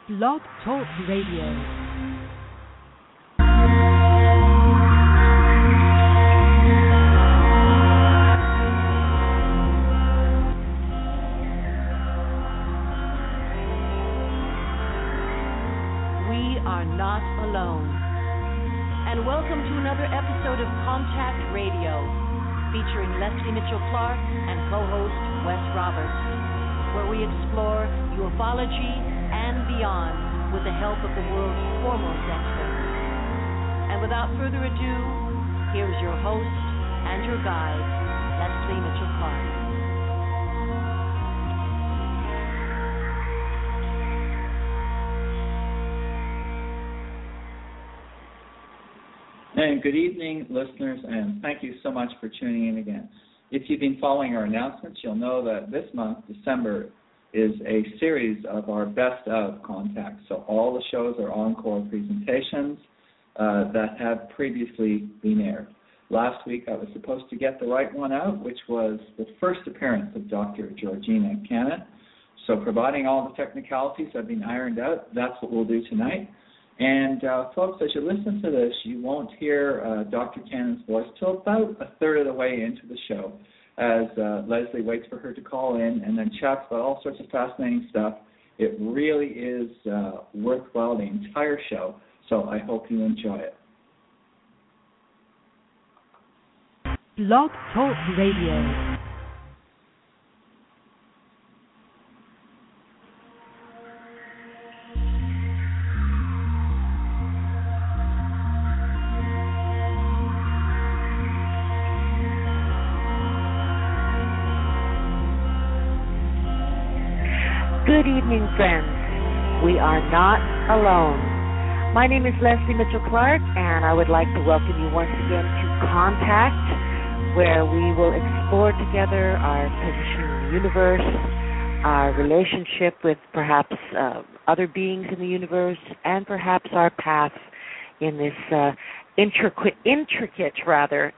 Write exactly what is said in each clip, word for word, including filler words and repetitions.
Blog Talk Radio. And welcome to another episode of Contact Radio, featuring Leslie Mitchell-Clark and co-host Wes Roberts, where we explore ufology and beyond with the help of the world's foremost experts. And without further ado, here's your host and your guide, Leslie Mitchell-Clark. And good evening, listeners, and thank you so much for tuning in again. If you've been following our announcements, you'll know that this month, December, is a series of our Best Of contacts. So all the shows are encore presentations uh, that have previously been aired. Last week, I was supposed to get the right one out, which was the first appearance of Doctor Georgina Cannon. So providing all the technicalities have been ironed out, that's what we'll do tonight. And, uh, folks, as you listen to this, you won't hear uh, Doctor Cannon's voice till about a third of the way into the show as uh, Leslie waits for her to call in and then chats about all sorts of fascinating stuff. It really is uh, worthwhile, the entire show, so I hope you enjoy it. Blog Talk Radio. Good evening, friends. We are not alone. My name is Leslie Mitchell-Clark, and I would like to welcome you once again to Contact, where we will explore together our position in the universe, our relationship with perhaps uh, other beings in the universe, and perhaps our path in this uh, intricate, intricate rather,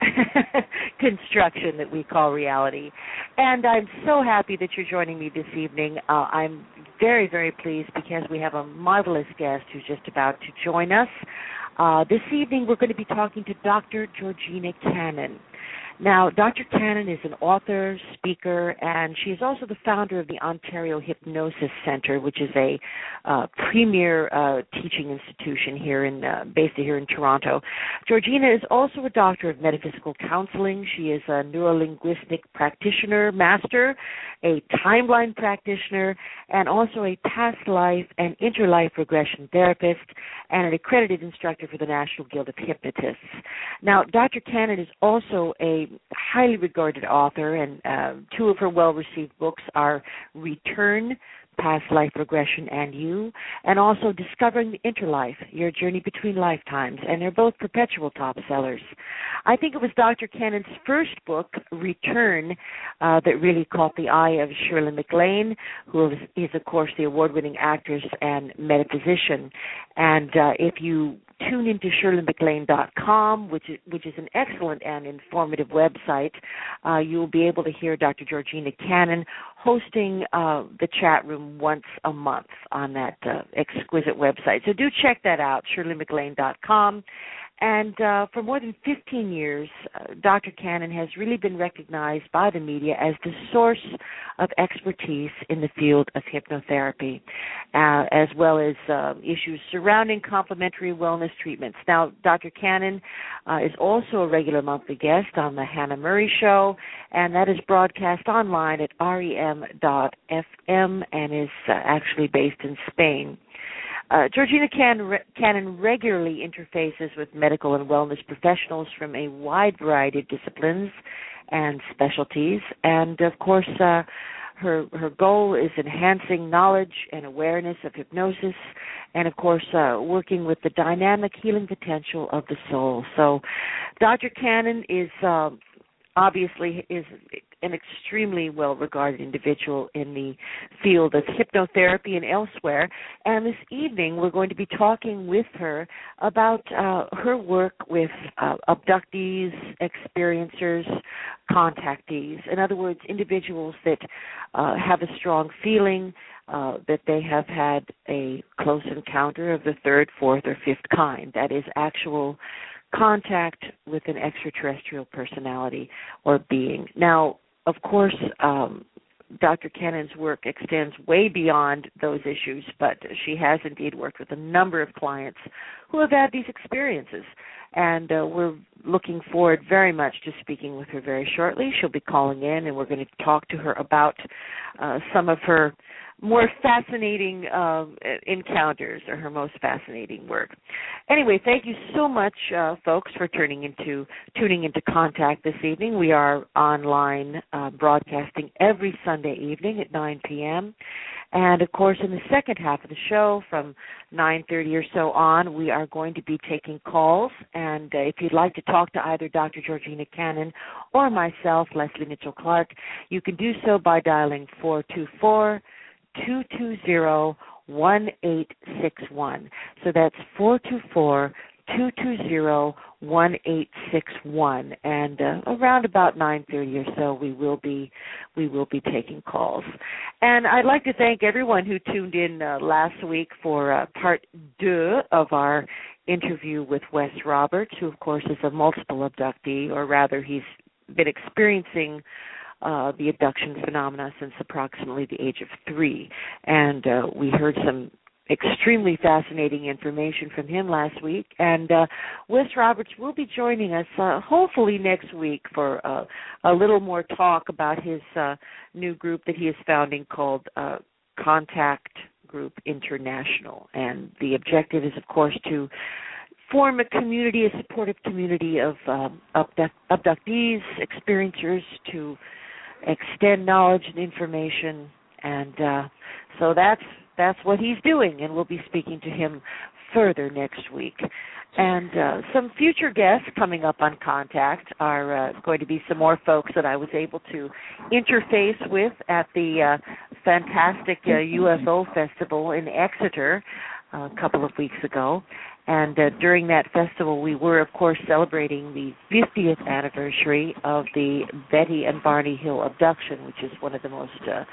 construction that we call reality. And I'm so happy that you're joining me this evening. Uh, I'm very, very pleased because we have a marvelous guest who's just about to join us. Uh, this evening we're going to be talking to Doctor Georgina Cannon. Now, Doctor Cannon is an author, speaker, and she is also the founder of the Ontario Hypnosis Center, which is a uh, premier uh, teaching institution here in uh, based here in Toronto. Georgina is also a doctor of metaphysical counseling. She is a neurolinguistic practitioner, master, a timeline practitioner, and also a past life and interlife regression therapist, and an accredited instructor for the National Guild of Hypnotists. Now, Doctor Cannon is also a highly regarded author, and uh, two of her well-received books are Return, Past Life Regression and You, and also Discovering the Interlife, Your Journey Between Lifetimes, and they're both perpetual top sellers. I think it was Doctor Cannon's first book, Return, uh, that really caught the eye of Shirley MacLaine, who is, is, of course, the award-winning actress and metaphysician. And uh, if you tune into Shirley MacLaine dot com, which is, which is an excellent and informative website, uh, you'll be able to hear Doctor Georgina Cannon hosting uh, the chat room once a month on that uh, exquisite website. So do check that out, Shirley MacLaine dot com. And uh, for more than fifteen years, uh, Doctor Cannon has really been recognized by the media as the source of expertise in the field of hypnotherapy, uh, as well as uh, issues surrounding complementary wellness treatments. Now, Doctor Cannon uh, is also a regular monthly guest on the Hannah Murray Show, and that is broadcast online at R E M dot F M and is uh, actually based in Spain. Uh, Georgina Can- Cannon regularly interfaces with medical and wellness professionals from a wide variety of disciplines and specialties, and of course, uh, her her goal is enhancing knowledge and awareness of hypnosis, and of course, uh, working with the dynamic healing potential of the soul. So, Doctor Cannon is Uh, obviously is an extremely well-regarded individual in the field of hypnotherapy and elsewhere. And this evening we're going to be talking with her about uh, her work with uh, abductees, experiencers, contactees. In other words, individuals that uh, have a strong feeling uh, that they have had a close encounter of the third, fourth, or fifth kind. That is actual contact with an extraterrestrial personality or being. Now, of course, um, Doctor Cannon's work extends way beyond those issues, but she has indeed worked with a number of clients who have had these experiences, and uh, we're looking forward very much to speaking with her very shortly. She'll be calling in, and we're going to talk to her about uh, some of her more fascinating uh, encounters, or her most fascinating work. Anyway, thank you so much, uh, folks, for tuning into tuning into Contact this evening. We are online uh, broadcasting every Sunday evening at nine p.m. And, of course, in the second half of the show, from nine thirty or so on, we are going to be taking calls. And uh, if you'd like to talk to either Doctor Georgina Cannon or myself, Leslie Mitchell Clark, you can do so by dialing four two four, two two zero, one eight six one. So that's four two four, two two zero, one eight six one. And uh, around about nine thirty or so, we will be we will be taking calls. And I'd like to thank everyone who tuned in uh, last week for uh, part deux of our interview with Wes Roberts, who, of course, is a multiple abductee, or rather, he's been experiencing Uh, the abduction phenomena since approximately the age of three. And uh, we heard some extremely fascinating information from him last week. And uh, Wes Roberts will be joining us uh, hopefully next week for uh, a little more talk about his uh, new group that he is founding called uh, Contact Group International. And the objective is, of course, to form a community, a supportive community of um, abduct- abductees, experiencers, to extend knowledge and information, and uh, so that's that's what he's doing, and we'll be speaking to him further next week. And uh, some future guests coming up on Contact are uh, going to be some more folks that I was able to interface with at the uh, fantastic uh, U F O Festival in Exeter uh, a couple of weeks ago. And uh, during that festival, we were, of course, celebrating the fiftieth anniversary of the Betty and Barney Hill abduction, which is one of the most uh,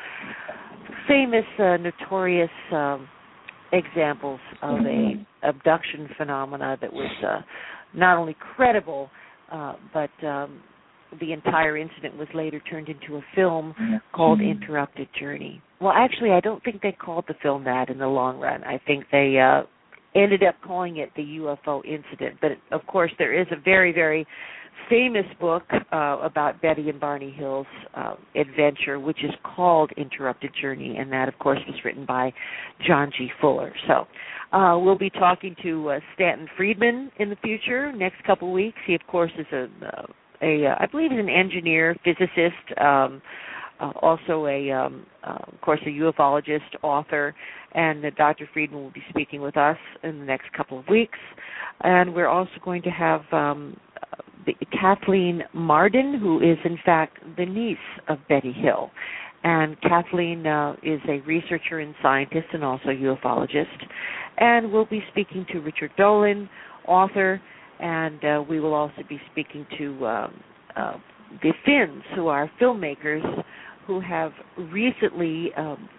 famous, uh, notorious um, examples of a abduction phenomena that was uh, not only credible, uh, but um, the entire incident was later turned into a film called Interrupted Journey. Well, actually, I don't think they called the film that in the long run. I think they Uh, ended up calling it the U F O incident. But, of course, there is a very, very famous book uh, about Betty and Barney Hill's uh, adventure, which is called Interrupted Journey, and that, of course, was written by John G. Fuller. So uh, we'll be talking to uh, Stanton Friedman in the future, next couple of weeks. He, of course, is a, uh, a uh, I believe he's an engineer, physicist, um, Uh, also a, um, uh, of course, a ufologist, author, and uh, Doctor Friedman will be speaking with us in the next couple of weeks. And we're also going to have um, the, Kathleen Marden, who is, in fact, the niece of Betty Hill. And Kathleen uh, is a researcher and scientist and also a ufologist. And we'll be speaking to Richard Dolan, author, and uh, we will also be speaking to um, uh, the Finns, who are filmmakers who have recently um,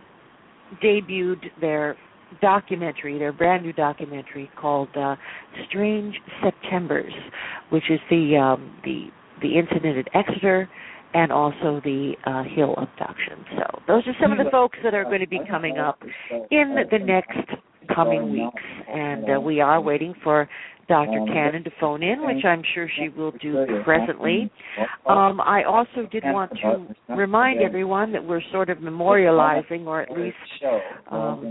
debuted their documentary, their brand new documentary called uh, Strange Septembers, which is the um, the the incident at Exeter and also the uh, Hill abduction. So those are some of the folks that are going to be coming up in the next coming weeks, and uh, we are waiting for Doctor Cannon to phone in, which I'm sure she will do presently. Um, I also did want to remind everyone that we're sort of memorializing, or at least um,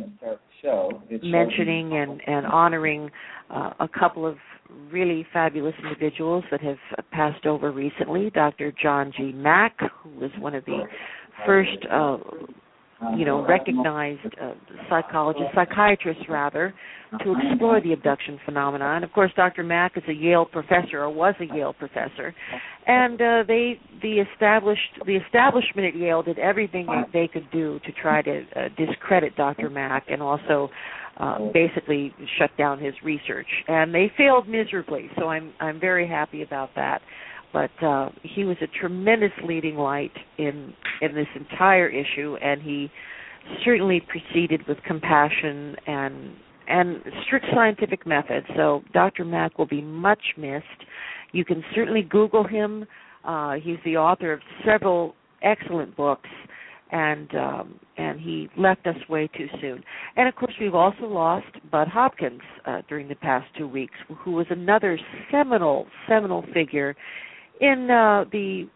mentioning and, and honoring uh, a couple of really fabulous individuals that have passed over recently. Doctor John G. Mack, who was one of the first uh, you know, recognized uh, psychologists, psychiatrists rather, to explore the abduction phenomena. And of course, Doctor Mack is a Yale professor, or was a Yale professor, and uh, they the established the establishment at Yale did everything that they could do to try to uh, discredit Doctor Mack and also uh, basically shut down his research. And they failed miserably. So I'm I'm very happy about that. But uh, he was a tremendous leading light in in this entire issue, and he certainly proceeded with compassion and and strict scientific methods. So Doctor Mack will be much missed. You can certainly Google him. Uh, he's the author of several excellent books, and um, and he left us way too soon. And of course, we've also lost Bud Hopkins uh, during the past two weeks, who was another seminal seminal figure in uh, the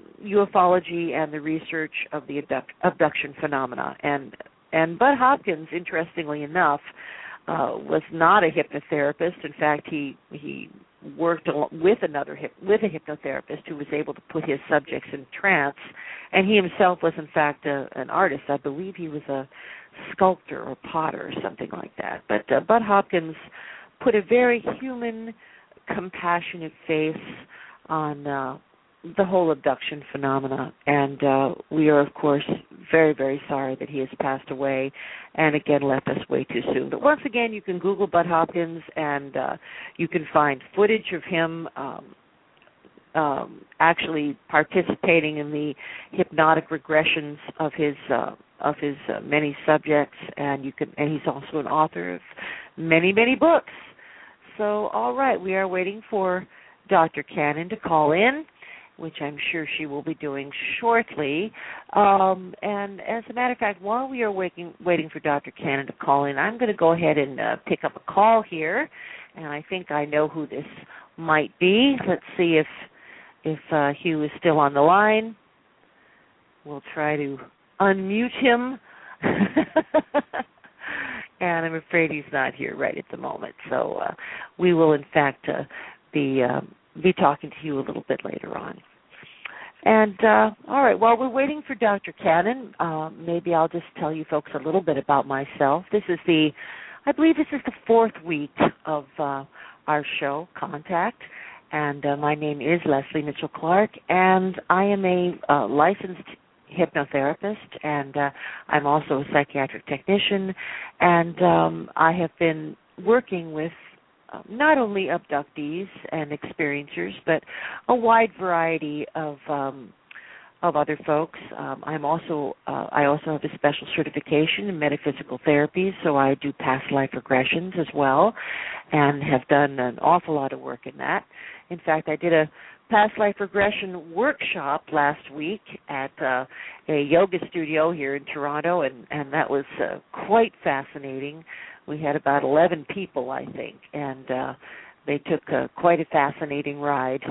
ufology and the research of the abduct- abduction phenomena. And and Bud Hopkins, interestingly enough, uh, was not a hypnotherapist. In fact, he he worked with another hip, with a hypnotherapist who was able to put his subjects in trance. And he himself was, in fact, a, an artist. I believe he was a sculptor or potter or something like that. But uh, Bud Hopkins put a very human, compassionate face on uh, the whole abduction phenomena, and uh, we are, of course, very, very sorry that he has passed away and, again, left us way too soon. But once again, you can Google Bud Hopkins, and uh, you can find footage of him um, um, actually participating in the hypnotic regressions of his uh, of his uh, many subjects, and you can, and he's also an author of many, many books. So, all right, we are waiting for Doctor Cannon to call in, which I'm sure she will be doing shortly. Um, and as a matter of fact, while we are waiting, waiting for Doctor Cannon to call in, I'm going to go ahead and uh, pick up a call here, and I think I know who this might be. Let's see if if uh, Hugh is still on the line. We'll try to unmute him. And I'm afraid he's not here right at the moment. So uh, we will, in fact, uh, be uh, be talking to you a little bit later on. And, uh, all right, while we're waiting for Doctor Cannon, uh, maybe I'll just tell you folks a little bit about myself. This is the, I believe this is the fourth week of uh, our show, Contact, and uh, my name is Leslie Mitchell Clark, and I am a uh, licensed hypnotherapist, and uh, I'm also a psychiatric technician, and um, I have been working with uh, not only abductees and experiencers, but a wide variety of um, of other folks. Um, I'm also uh, I also have a special certification in metaphysical therapy, so I do past life regressions as well, and have done an awful lot of work in that. In fact, I did a past life regression workshop last week at uh, a yoga studio here in Toronto, and, and that was uh, quite fascinating. We had about eleven people, I think, and uh, they took uh, quite a fascinating ride.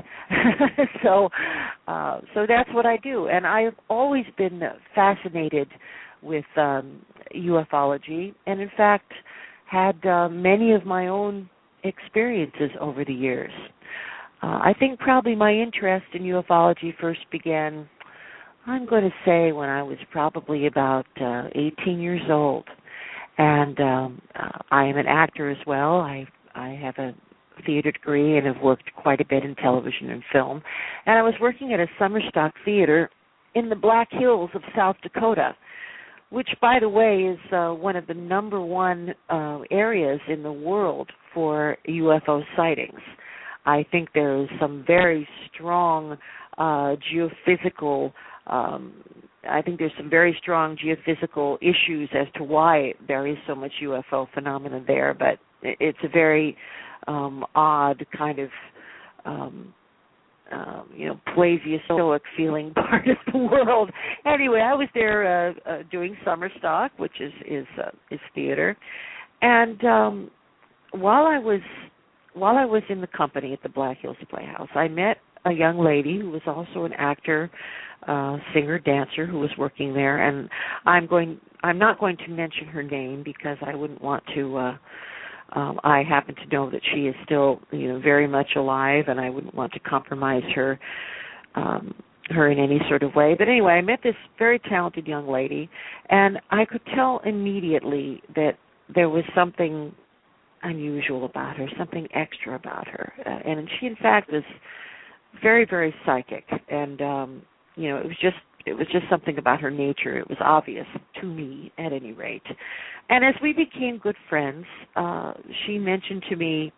so, uh, so that's what I do, and I've always been fascinated with um, ufology, and in fact, had uh, many of my own experiences over the years. Uh, I think probably my interest in ufology first began, I'm going to say, when I was probably about uh, eighteen years old. And um, uh, I am an actor as well. I I have a theater degree and have worked quite a bit in television and film. And I was working at a summer stock theater in the Black Hills of South Dakota, which, by the way, is uh, one of the number one uh, areas in the world for U F O sightings. I think there is some very strong uh, geophysical, um, I think there's some very strong geophysical issues as to why there is so much U F O phenomena there, but it's a very um, odd kind of, um, uh, you know, Paleozoic feeling part of the world. Anyway, I was there uh, uh, doing summer stock, which is is, uh, is theater, and um, while I was While I was in the company at the Black Hills Playhouse, I met a young lady who was also an actor, uh, singer, dancer who was working there, and I'm going. I'm not going to mention her name because I wouldn't want to. Uh, um, I happen to know that she is still, you know, very much alive, and I wouldn't want to compromise her um, her in any sort of way. But anyway, I met this very talented young lady, and I could tell immediately that there was something unusual about her, something extra about her. Uh, and she, in fact, was very, very psychic. And, um, you know, it was just it was just something about her nature. It was obvious to me, at any rate. And as we became good friends, uh, she mentioned to me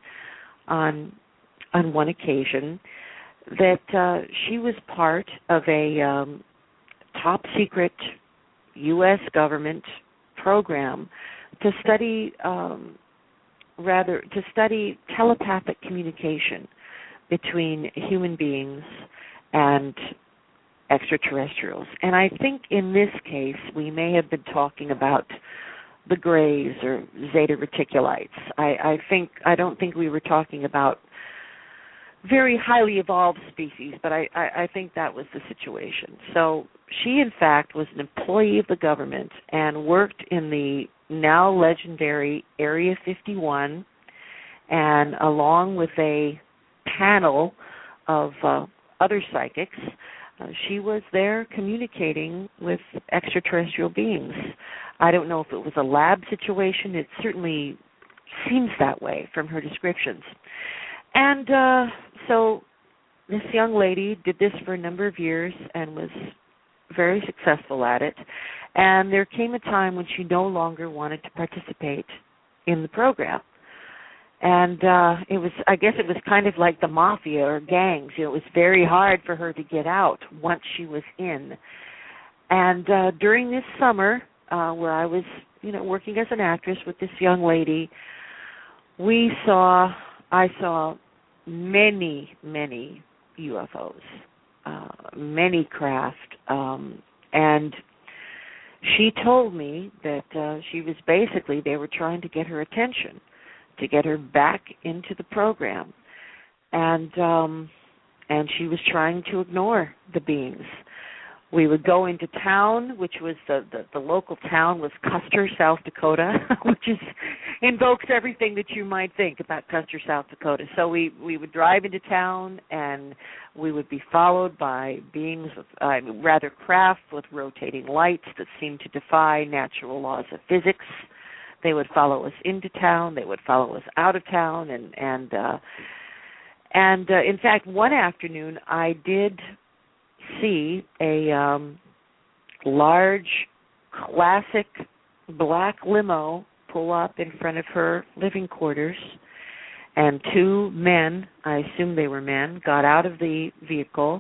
on on one occasion that uh, she was part of a um, top secret U S government program to study, um, rather, to study telepathic communication between human beings and extraterrestrials. And I think in this case we may have been talking about the Greys or Zeta Reticuli. I, I think I don't think we were talking about very highly evolved species, but I, I, I think that was the situation. So she, in fact, was an employee of the government and worked in the now legendary Area fifty-one, and along with a panel of uh, other psychics, uh, she was there communicating with extraterrestrial beings. I don't know if it was a lab situation. It certainly seems that way from her descriptions. And uh, so this young lady did this for a number of years and was very successful at it. And there came a time when she no longer wanted to participate in the program. And uh, it was, I guess it was kind of like the mafia or gangs. You know, it was very hard for her to get out once she was in. And uh, during this summer, uh, where I was, you know, working as an actress with this young lady, we saw, I saw many, many U F Os, uh, many craft, um, and she told me that uh, she was basically, they were trying to get her attention, to get her back into the program, and um, and she was trying to ignore the beings. We would go into town, which was the, the, the local town was Custer, South Dakota, which is invokes everything that you might think about Custer, South Dakota. So we, we would drive into town, and we would be followed by beings, with, uh, rather craft with rotating lights that seemed to defy natural laws of physics. They would follow us into town. They would follow us out of town, and and uh, and uh, in fact, one afternoon I did see a um, large, classic black limo pull up in front of her living quarters, and two men, I assume they were men, got out of the vehicle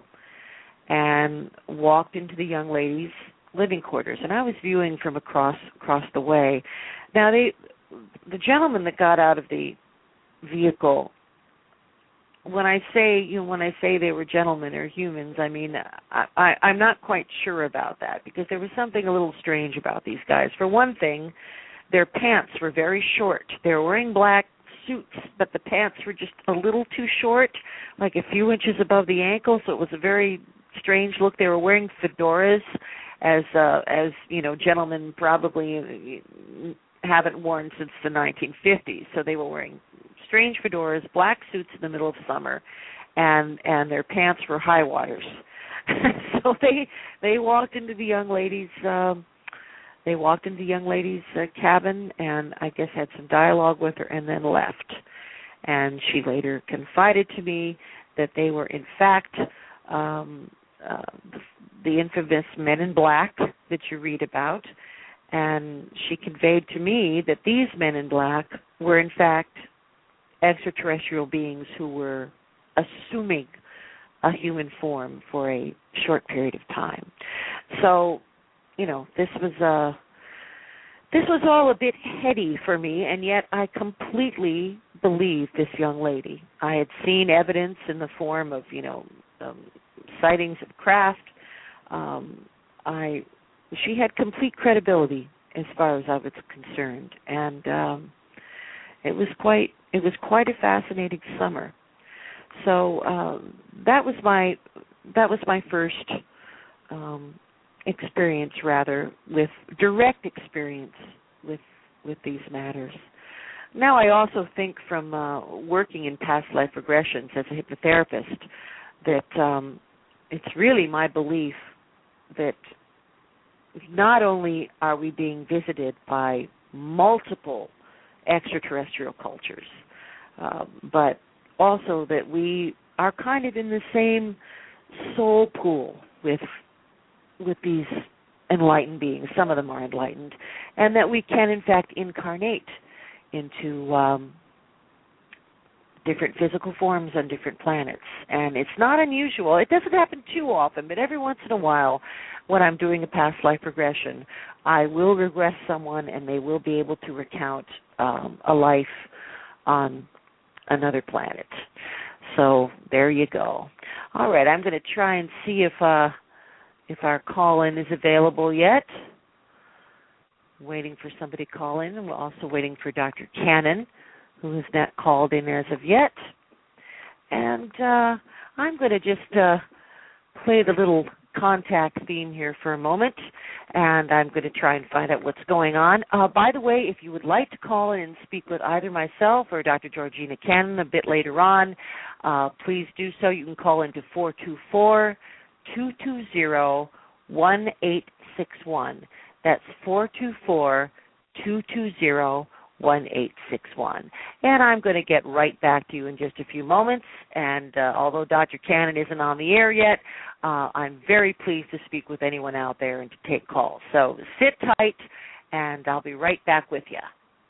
and walked into the young lady's living quarters. And I was viewing from across across the way. Now, they, the gentleman that got out of the vehicle, when I say, you know, when I say they were gentlemen or humans, I mean, I, I, I'm not quite sure about that, because there was something a little strange about these guys. For one thing, their pants were very short. They were wearing black suits, but the pants were just a little too short, like a few inches above the ankle, so it was a very strange look. They were wearing fedoras, as, uh, as you know, gentlemen probably haven't worn since the nineteen fifties, so they were wearing strange fedoras, black suits in the middle of summer, and and their pants were high waters. So they they walked into the young lady's um, they walked into the young lady's uh, cabin, and I guess had some dialogue with her, and then left. And she later confided to me that they were in fact um, uh, the, the infamous Men in Black that you read about. And she conveyed to me that these Men in Black were in fact extraterrestrial beings who were assuming a human form for a short period of time. So, you know, this was a this was all a bit heady for me, and yet I completely believed this young lady. I had seen evidence in the form of, you know, um, sightings of craft. Um, I she had complete credibility as far as I was concerned, and um, it was quite it was quite a fascinating summer. So um, that was my that was my first um, experience, rather, with direct experience with with these matters. Now, I also think from uh, working in past life regressions as a hypnotherapist that um, it's really my belief that not only are we being visited by multiple extraterrestrial cultures, uh, but also that we are kind of in the same soul pool with with these enlightened beings. Some of them are enlightened, and that we can, in fact, incarnate into um, different physical forms on different planets. And it's not unusual. It doesn't happen too often, but every once in a while, when I'm doing a past life regression, I will regress someone, and they will be able to recount um, a life on another planet. So there you go. All right, I'm going to try and see if uh, if our call-in is available yet. Waiting for somebody to call in, and we're also waiting for Doctor Cannon, who has not called in as of yet. And uh, I'm going to just uh, play the little contact theme here for a moment, and I'm going to try and find out what's going on. Uh, by the way, if you would like to call in and speak with either myself or Doctor Georgina Cannon a bit later on, uh, please do so. You can call into four two four, two two zero, one eight six one. That's four two four, two two zero, one eight six one. And I'm going to get right back to you in just a few moments. And uh, although Doctor Cannon isn't on the air yet, uh, I'm very pleased to speak with anyone out there and to take calls. So sit tight, and I'll be right back with you.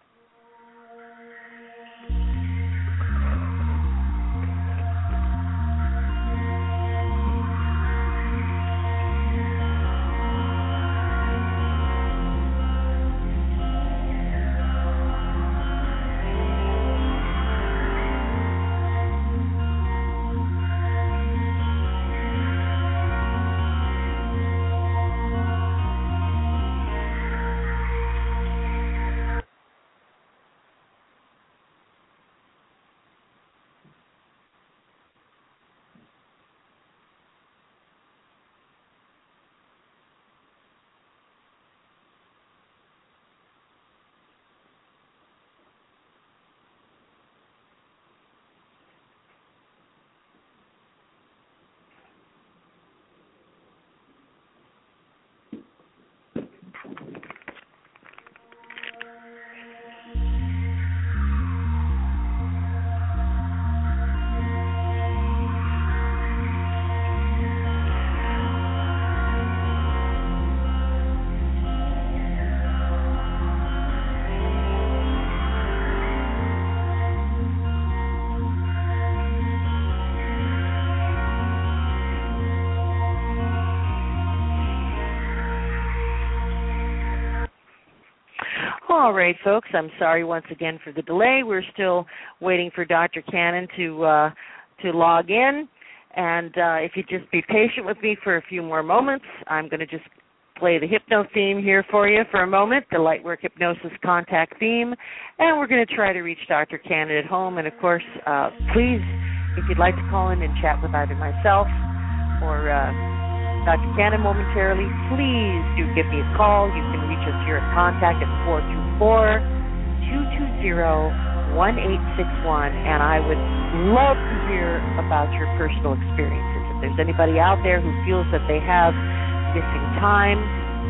All right, folks, I'm sorry once again for the delay. We're still waiting for Doctor Cannon to uh, to log in. And uh, if you just be patient with me for a few more moments, I'm going to just play the hypno theme here for you for a moment, the Lightwork Hypnosis Contact theme. And we're going to try to reach Doctor Cannon at home. And, of course, uh, please, if you'd like to call in and chat with either myself or uh, Doctor Cannon momentarily, please do give me a call. You can reach us here at contact at four two four, two two zero, one eight six one, and I would love to hear about your personal experiences. If there's anybody out there who feels that they have missing time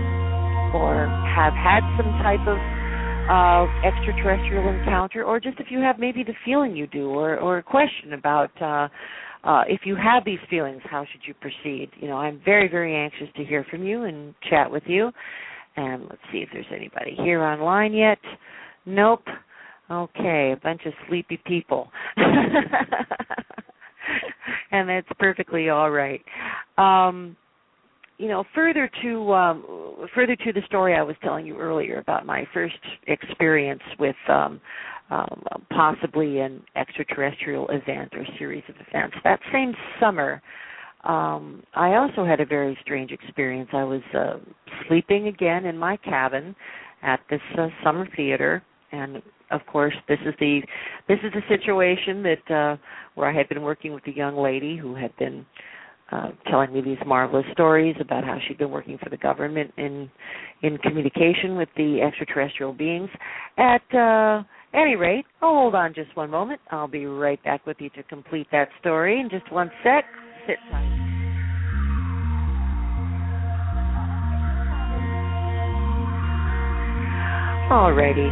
or have had some type of uh, extraterrestrial encounter, or just if you have maybe the feeling you do, or, or a question about uh, Uh, if you have these feelings, how should you proceed? You know, I'm very, very anxious to hear from you and chat with you. And let's see if there's anybody here online yet. Nope. Okay, a bunch of sleepy people. And that's perfectly all right. Um, you know, further to um, further to the story I was telling you earlier about my first experience with um, um, possibly an extraterrestrial event or series of events. That same summer, um, I also had a very strange experience. I was uh, sleeping again in my cabin at this uh, summer theater, and of course, this is the this is the situation that uh, where I had been working with a young lady who had been Uh, telling me these marvelous stories about how she'd been working for the government in in communication with the extraterrestrial beings. At uh, any rate, oh, hold on just one moment. I'll be right back with you to complete that story in just one sec. Sit tight. Alrighty.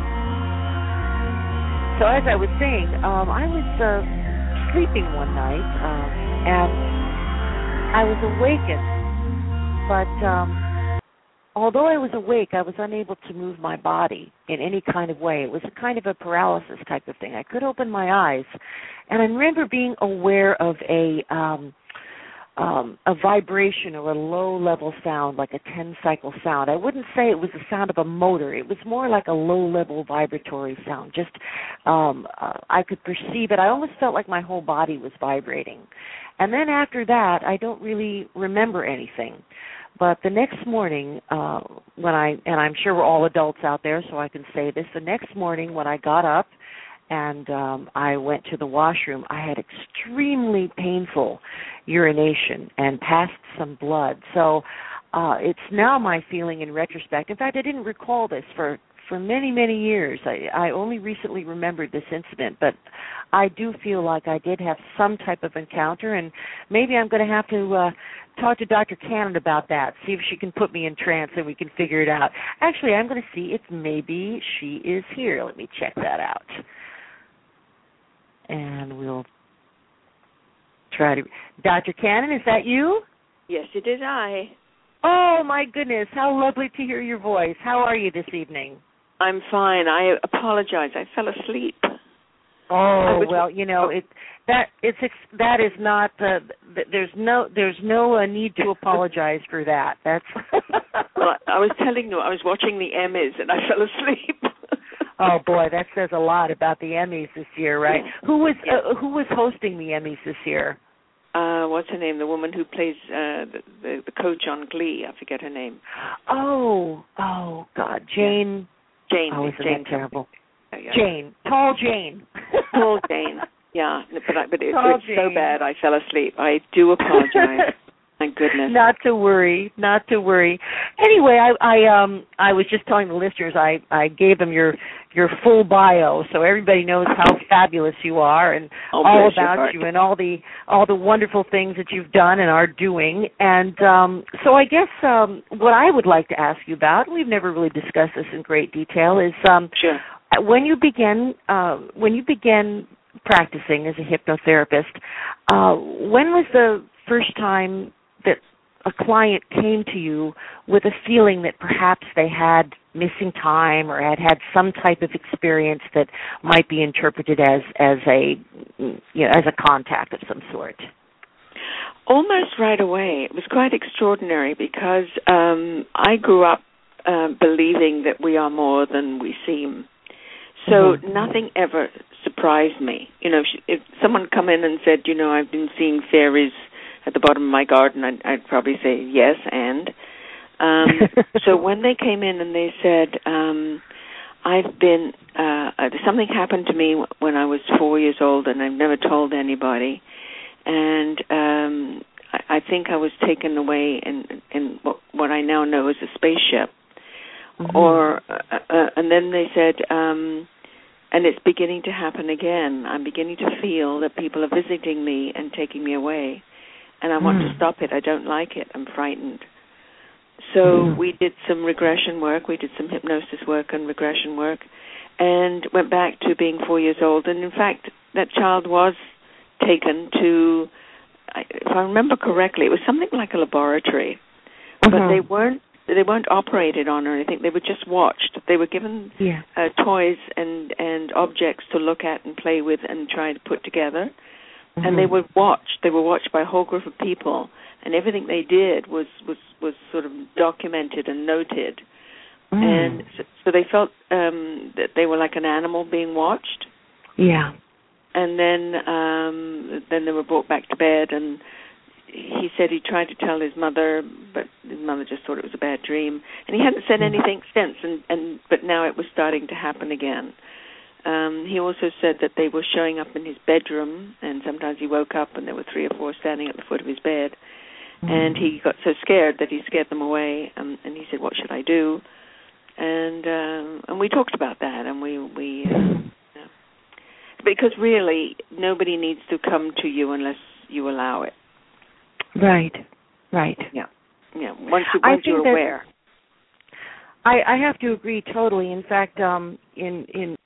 So as I was saying, um, I was uh, sleeping one night, um, and I was awakened, but um, although I was awake, I was unable to move my body in any kind of way. It was a kind of a paralysis type of thing. I could open my eyes, and I remember being aware of a um, um, a vibration or a low-level sound, like a ten-cycle sound. I wouldn't say it was the sound of a motor. It was more like a low-level vibratory sound. Just um, uh, I could perceive it. I almost felt like my whole body was vibrating. And then after that, I don't really remember anything. But the next morning, uh, when I, and I'm sure we're all adults out there, so I can say this, the next morning when I got up and um, I went to the washroom, I had extremely painful urination and passed some blood. So uh, it's now my feeling in retrospect. In fact, I didn't recall this for, for many, many years. I, I only recently remembered this incident, but I do feel like I did have some type of encounter, and maybe I'm going to have to uh, talk to Doctor Cannon about that, see if she can put me in trance and we can figure it out. Actually, I'm going to see if maybe she is here. Let me check that out. And we'll try to... Doctor Cannon, is that you? Yes, it is I. Oh, my goodness. How lovely to hear your voice. How are you this evening? I'm fine. I apologize. I fell asleep. Oh, was, well, you know, it that it's that is not uh, there's no there's no uh, need to apologize for that. That's well, I was telling you I was watching the Emmys and I fell asleep. Oh boy, that says a lot about the Emmys this year, right? Yeah. Who was yeah. uh, who was hosting the Emmys this year? Uh, what's her name? The woman who plays uh, the, the the coach on Glee. I forget her name. Oh, oh God, Jane. Jane. Oh, isn't Jane that terrible? Yeah, yeah. Jane, tall Jane. Tall Jane. Yeah, but I, but it, Tall it's Jane. so bad I fell asleep. I do apologize. My goodness. Not to worry, not to worry. Anyway, I, I um I was just telling the listeners I, I gave them your your full bio so everybody knows how fabulous you are and oh, all about you and all the all the wonderful things that you've done and are doing. And um, so I guess um, what I would like to ask you about, we've never really discussed this in great detail, is um, sure. when you began uh, when you began practicing as a hypnotherapist, uh, when was the first time that a client came to you with a feeling that perhaps they had missing time or had had some type of experience that might be interpreted as as a you know as a contact of some sort? Almost right away. It was quite extraordinary because um, I grew up uh, believing that we are more than we seem. So mm-hmm. nothing ever surprised me. You know, if, if someone come in and said, you know, I've been seeing fairies at the bottom of my garden, I'd, I'd probably say yes, and. Um, so when they came in and they said, um, I've been, uh, uh, something happened to me when I was four years old and I've never told anybody, and um, I, I think I was taken away in, in what, what I now know as a spaceship. Mm-hmm. Or, uh, uh, and then they said, um, and it's beginning to happen again. I'm beginning to feel that people are visiting me and taking me away. And I want mm. to stop it. I don't like it. I'm frightened. So mm. we did some regression work. We did some hypnosis work and regression work and went back to being four years old. And, in fact, that child was taken to, if I remember correctly, it was something like a laboratory. Mm-hmm. But they weren't they weren't operated on or anything. They were just watched. They were given yeah. uh, toys and, and objects to look at and play with and try to put together. Mm-hmm. And they were watched. They were watched by a whole group of people, and everything they did was, was, was sort of documented and noted. Mm. And so, so they felt um, that they were like an animal being watched. Yeah. And then um, then they were brought back to bed, and he said he tried to tell his mother, but his mother just thought it was a bad dream. And he hadn't said anything since, and, and but now it was starting to happen again. Um, he also said that they were showing up in his bedroom, and sometimes he woke up and there were three or four standing at the foot of his bed. Mm-hmm. And he got so scared that he scared them away, um, and he said, "What should I do?" And um, and we talked about that, and we we uh, you know, because really nobody needs to come to you unless you allow it. Right, right. Yeah, yeah. Once you once you're aware. I, I have to agree totally. In fact, um, in in